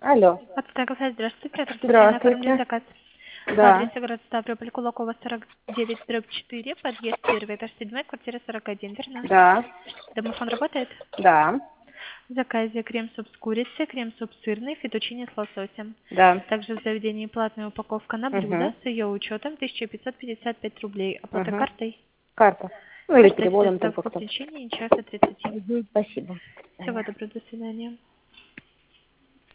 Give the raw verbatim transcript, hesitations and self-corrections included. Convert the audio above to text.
Алло. Подстегов, здравствуйте, оператор случайно оформлен Здравствуйте. заказ. По Да. адресу город Ставрополь, Кулакова, сорок девять, дробь четыре, подъезд первый, этаж седьмой, квартира сорок один, верно? Да. Домофон работает? Да. В заказе крем-суп с курицей, крем-суп сырный, фетучини с лососем. Да. Также в заведении платная упаковка на блюдо Угу. с ее учетом тысяча пятьсот пятьдесят пять рублей. Оплата Угу. картой. Карта. Ну или Можете переводом там доставку в как-то. течение часа тридцати. Угу. Спасибо. Всего доброго, до свидания.